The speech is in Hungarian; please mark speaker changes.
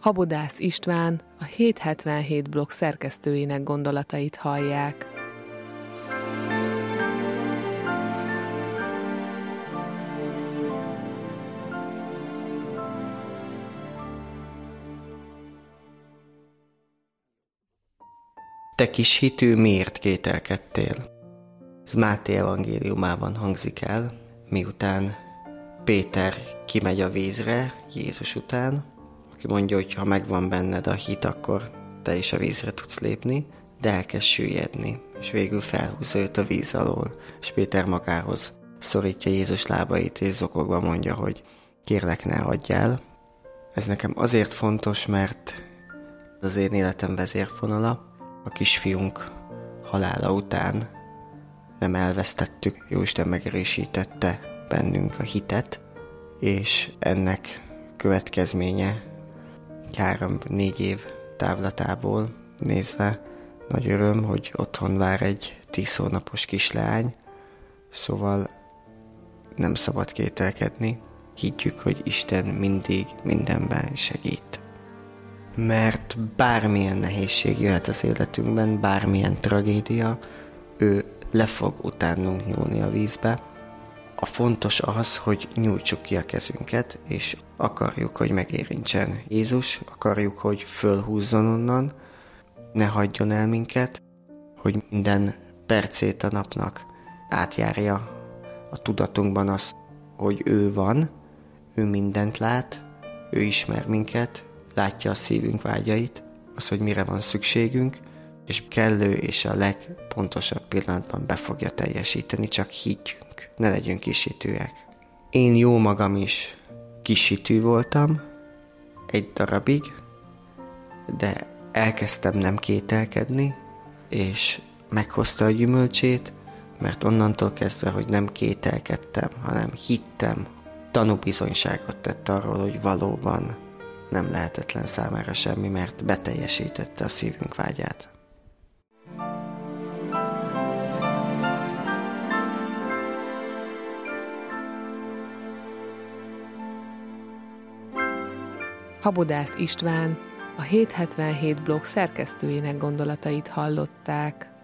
Speaker 1: Habodász István, a 777 blog szerkesztőjének gondolatait hallják.
Speaker 2: Te kis hitű, miért kételkedtél? Ez Máté evangéliumában hangzik el, miután Péter kimegy a vízre Jézus után, aki mondja, hogy ha megvan benned a hit, akkor te is a vízre tudsz lépni, de elkezd süllyedni, és végül felhúzza őt a víz alól, és Péter magához szorítja Jézus lábait, és zokogva mondja, hogy kérlek, ne hagyj el. Ez nekem azért fontos, mert az én életem vezérfonala. A kisfiunk halála után nem elvesztettük, Jóisten megerősítette bennünk a hitet, és ennek következménye 3-4 év távlatából nézve nagy öröm, hogy otthon vár egy 10 hónapos kisleány, szóval nem szabad kételkedni, higgyük, hogy Isten mindig mindenben segít. Mert bármilyen nehézség jöhet az életünkben, bármilyen tragédia, ő le fog utánunk nyúlni a vízbe. A fontos az, hogy nyújtsuk ki a kezünket, és akarjuk, hogy megérintsen Jézus, akarjuk, hogy fölhúzzon onnan, ne hagyjon el minket, hogy minden percét a napnak átjárja a tudatunkban az, hogy ő van, ő mindent lát, ő ismer minket, látja a szívünk vágyait, az, hogy mire van szükségünk, és kellő és a legpontosabb pillanatban be fogja teljesíteni, csak higgyünk, ne legyünk kishitűek. Én jó magam is kishitű voltam egy darabig, de elkezdtem nem kételkedni, és meghozta a gyümölcsét, mert onnantól kezdve, hogy nem kételkedtem, hanem hittem, tanúbizonyságot tett arról, hogy valóban nem lehetetlen számára semmi, mert beteljesítette a szívünk vágyát.
Speaker 1: Habodász István, a 777 blog szerkesztőjének gondolatait hallották.